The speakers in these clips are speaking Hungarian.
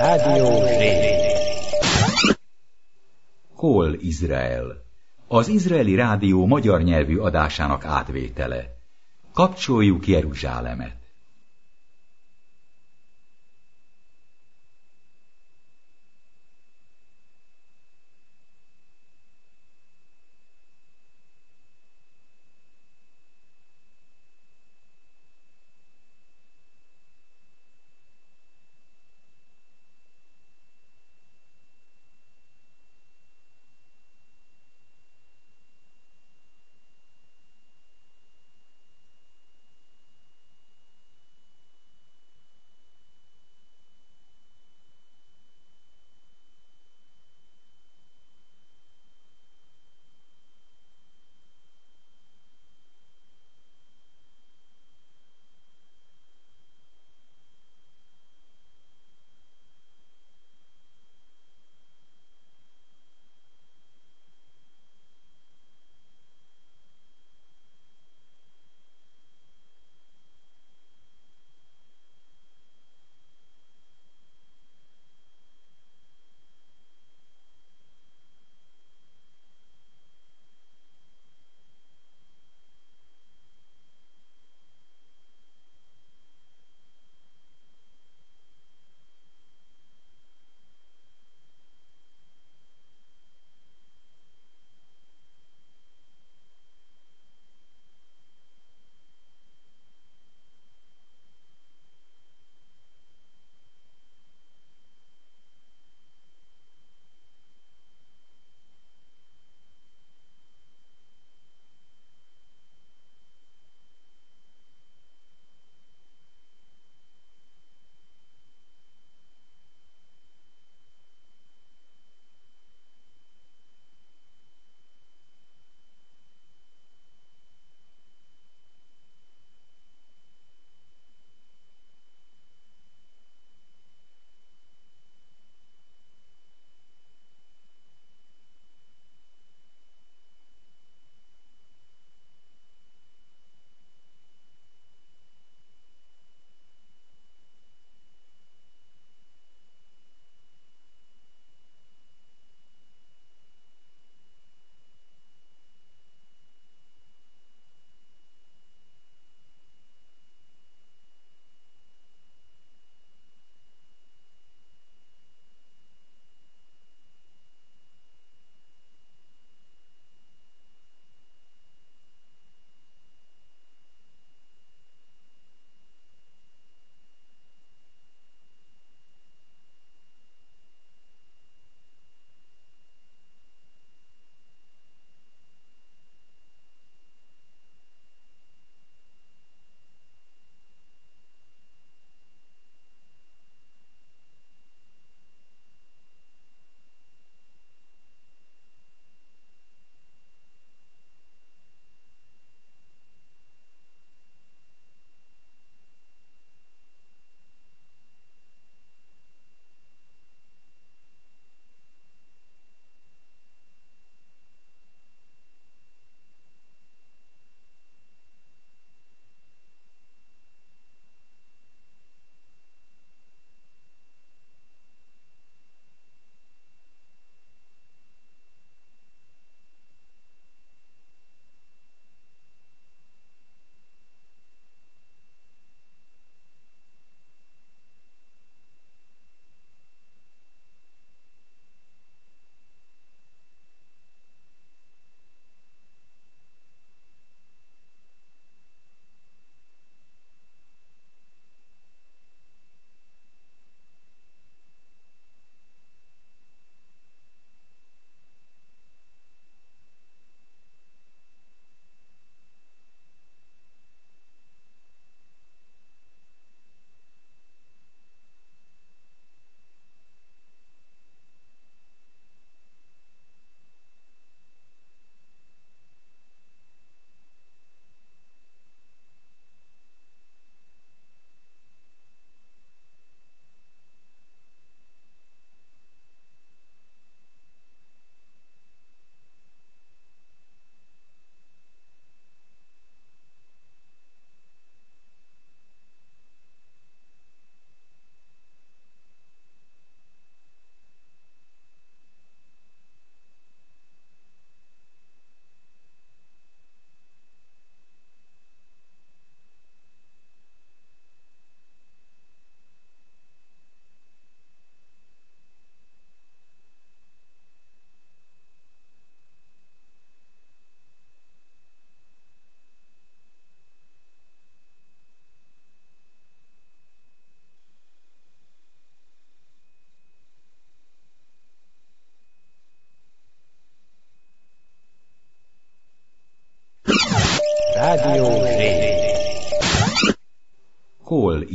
Rádió Zé. Hol Izrael? Az izraeli rádió magyar nyelvű adásának átvétele. Kapcsoljuk Jeruzsálemet.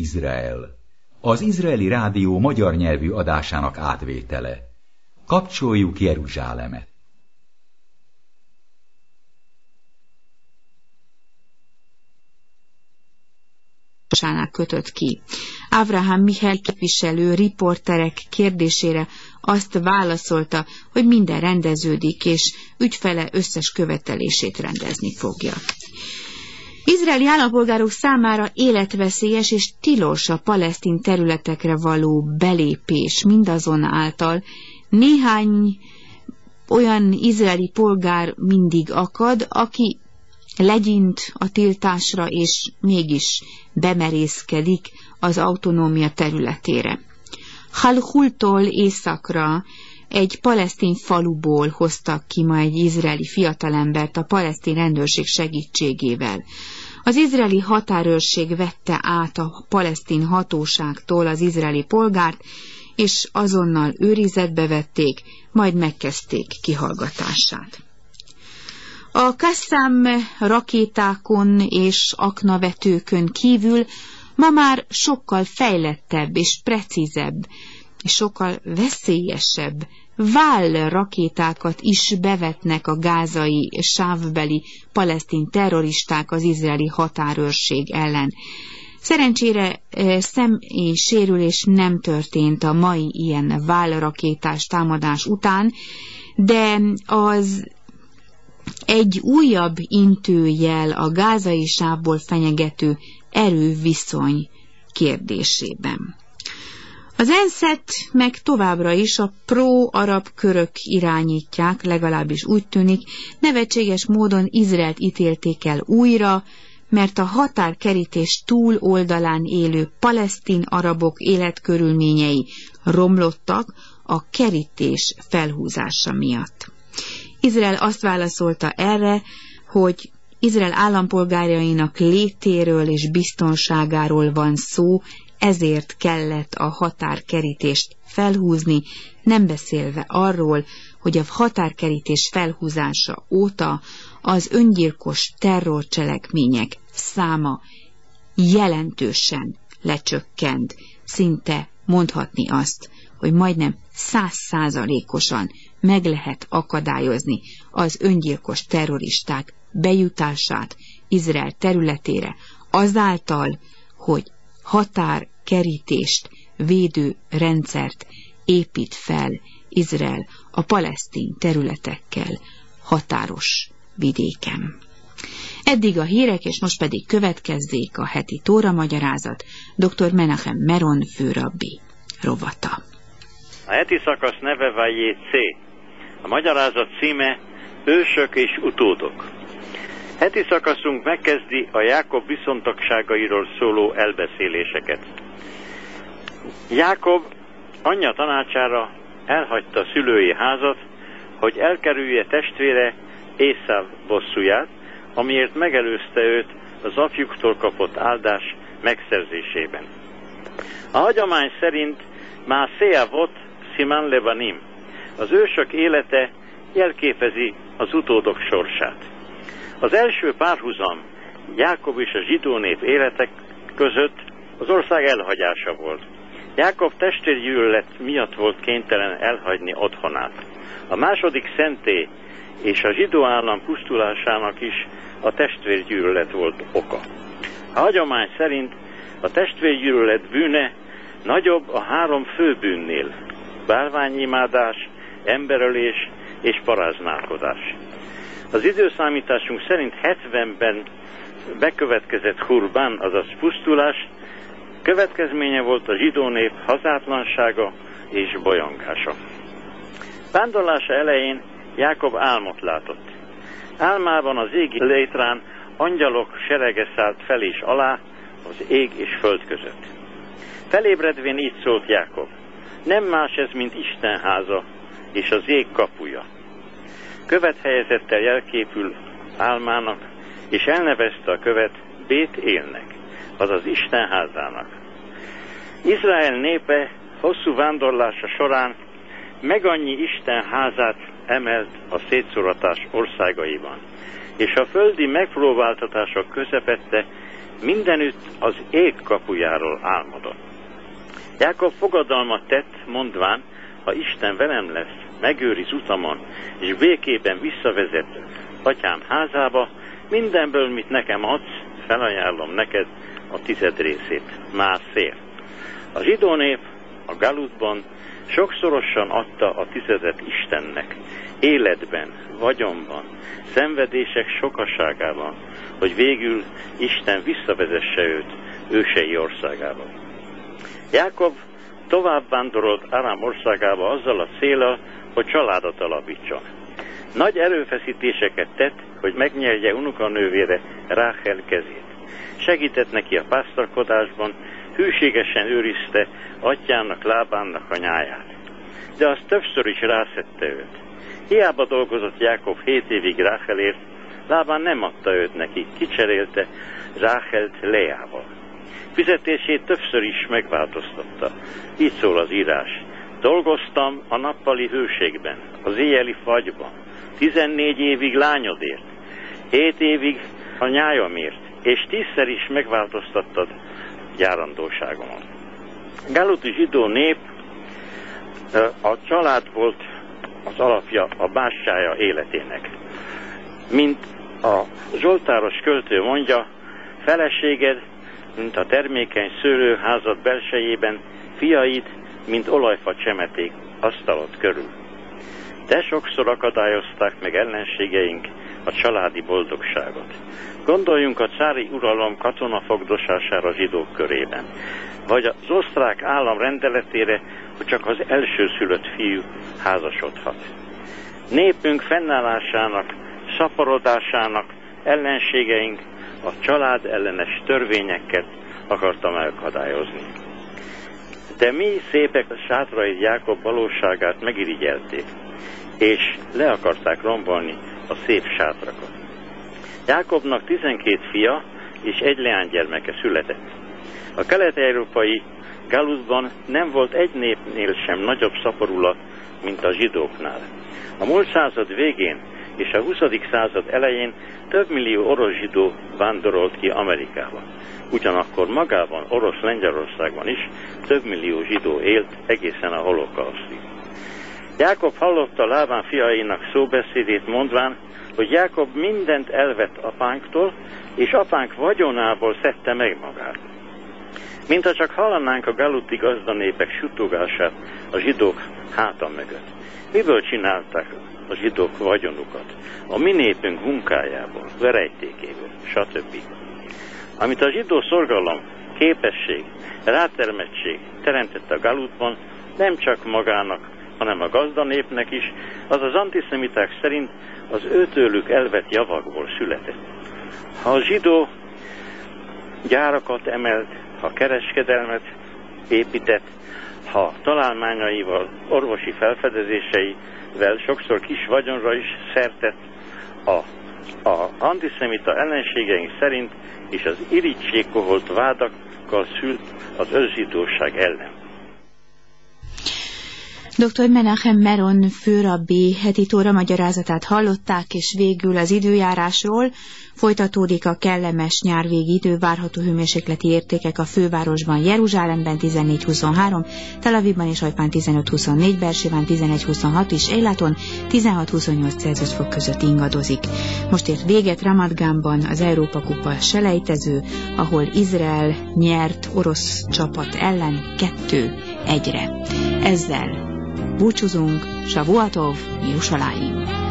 Izrael, az Izraeli Rádió magyar nyelvű adásának átvétele. Kapcsoljuk Jeruzsálemet! Kötött ki. Avraham Mihály képviselő riporterek kérdésére azt válaszolta, hogy minden rendeződik, és ügyfele összes követelését rendezni fogja. Izraeli állampolgárok számára életveszélyes és tilos a palesztin területekre való belépés, mindazonáltal néhány olyan izraeli polgár mindig akad, aki legyint a tiltásra, és mégis bemerészkedik az autonómia területére. Halhultól északra egy palesztin faluból hoztak ki ma egy izraeli fiatalembert a palesztin rendőrség segítségével. Az izraeli határőrség vette át a palesztin hatóságtól az izraeli polgárt, és azonnal őrizetbe vették, majd megkezdték kihallgatását. A Qassam rakétákon és aknavetőkön kívül ma már sokkal fejlettebb és precízebb, és sokkal veszélyesebb Vál rakétákat is bevetnek a gázai sávbeli palesztin terroristák az izraeli határőrség ellen. Szerencsére személyi sérülés nem történt a mai ilyen Vál rakétás támadás után, de az egy újabb intőjel a gázai sávból fenyegető erőviszony kérdésében. Az ENSZ-et meg továbbra is a pro-arab körök irányítják, legalábbis úgy tűnik, nevetséges módon Izraelt ítélték el újra, mert a határkerítés túloldalán élő palesztin arabok életkörülményei romlottak a kerítés felhúzása miatt. Izrael azt válaszolta erre, hogy Izrael állampolgárainak létéről és biztonságáról van szó, ezért kellett a határkerítést felhúzni, nem beszélve arról, hogy a határkerítés felhúzása óta az öngyilkos terrorcselekmények száma jelentősen lecsökkent, szinte mondhatni azt, hogy majdnem 100%-osan meg lehet akadályozni az öngyilkos terroristák bejutását Izrael területére, azáltal, hogy határkerítést védő rendszert épít fel Izrael a palesztin területekkel határos vidéken. Eddig a hírek, és most pedig következzék a heti Tóra magyarázat, dr. Menachem Meron főrabbi rovata. A heti szakasz neve Vajjé-C. A magyarázat címe Ősök és utódok. Heti szakaszunk megkezdi a Jákob viszontagságairól szóló elbeszéléseket. Jákob anyja tanácsára elhagyta szülői házat, hogy elkerülje testvére Észáv bosszúját, amiért megelőzte őt az apjuktól kapott áldás megszerzésében. A hagyomány szerint Mászéa volt Simán Lebanim. Az ősök élete jelképezi az utódok sorsát. Az első párhuzam Jákob és a zsidó nép életek között az ország elhagyása volt. Jákob testvérgyűlölet miatt volt kénytelen elhagyni otthonát. A második szentély és a zsidó állam pusztulásának is a testvérgyűlölet volt oka. A hagyomány szerint a testvérgyűlölet bűne nagyobb a 3 fő bűnnél: bálványimádás, emberölés és paráználkodás. Az időszámításunk szerint 70-ben bekövetkezett Hurban, azaz pusztulás, következménye volt a zsidó nép hazátlansága és bolyongása. Vándorlása elején Jákob álmot látott. Álmában az égi létrán angyalok serege szállt fel és alá az ég és föld között. Felébredvén így szólt Jákob: nem más ez, mint Isten háza és az ég kapuja. Követ helyezett el jelképül álmának, és elnevezte a követ Bét Élnek, azaz Isten házának. Izrael népe hosszú vándorlása során megannyi Isten házát emelt a szétszóratás országaiban, és a földi megpróbáltatások közepette mindenütt az ég kapujáról álmodott. Jákob fogadalmat tett, mondván, ha Isten velem lesz, megőriz utamon, és békében visszavezet atyám házába, mindenből, mit nekem adsz, felajánlom neked a 10 részét. Mászért. A zsidó nép a Galutban sokszorosan adta a 10 Istennek, életben, vagyonban, szenvedések sokaságában, hogy végül Isten visszavezesse őt ősei országába. Jákob tovább vándorolt Árám országába azzal a céllal, hogy családot alapítson. Nagy erőfeszítéseket tett, hogy megnyerje unokanővére Ráhel kezét. Segített neki a pásztorkodásban, hűségesen őrizte atyának, Lábánnak a nyáját. De az többször is rászedte őt. Hiába dolgozott Jákob 7 évig Ráhelért, Lábán nem adta őt neki, kicserélte Ráhelt Leával. Fizetését többször is megváltoztatta. Így szól az írás. Dolgoztam a nappali hőségben, az éjjeli fagyban, 14 évig lányodért, 7 évig a nyájamért, és 10-szer is megváltoztattad járandóságomat. Galuti zsidó nép, a család volt az alapja, a bástyája életének. Mint a zsoltáros költő mondja, feleséged, mint a termékeny szőlőházad belsejében, fiaid, mint olajfa csemeték asztalod körül. De sokszor akadályozták meg ellenségeink a családi boldogságot. Gondoljunk a cári uralom katonafogdosására zsidók körében, vagy az osztrák állam rendeletére, hogy csak az elsőszülött fiú házasodhat. Népünk fennállásának, szaporodásának ellenségeink a család ellenes törvényeket akartam megakadályozni. De mi szépek sátrai Jákob valóságát megirigyelték, és le akarták rombolni a szép sátrakat. Jákobnak 12 fia és 1 leánygyermeke született. A kelet-európai Galutban nem volt egy népnél sem nagyobb szaporulat, mint a zsidóknál. A múlt század végén és a 20. század elején több millió orosz zsidó vándorolt ki Amerikába. Ugyanakkor magában orosz Lengyelországban is több millió zsidó élt egészen a holokausztig. Jákob hallotta Lábán fiainak szóbeszédét, mondván, hogy Jákob mindent elvett apánktól, és apánk vagyonából szedte meg magát. Mintha csak hallanánk a galuti gazdanépek suttogását a zsidók háta mögött. Miből csinálták a zsidók vagyonukat? A mi népünk munkájából, verejtékéből, stb. Amit a zsidó szorgalom, képesség, rátermettség teremtett a Galutban, nem csak magának, hanem a gazdanépnek is, az az antiszemiták szerint az őtőlük elvett javakból született. Ha a zsidó gyárakat emelt, ha kereskedelmet épített, ha találmányaival, orvosi felfedezéseivel sokszor kis vagyonra is szertett, a antiszemita ellenségeink szerint és az irigysségkoholt vádakkal szült az őszhidóság ellen. Dr. Menachem Meron főrabbi heti tóra magyarázatát hallották, és végül az időjárásról folytatódik a kellemes nyárvégi idő, várható hőmérsékleti értékek a fővárosban, Jeruzsálemben 14-23, Tel Avivban és Hajfán 15-24, Bersében 11-26 és Eiláton 16-28 Celsius fok között ingadozik. Most ért véget Ramat Ganban az Európa-kupa selejtező, ahol Izrael nyert orosz csapat ellen 2-1-re. Ezzel búcsúzunk, Shavuatov, Jeruzsálem.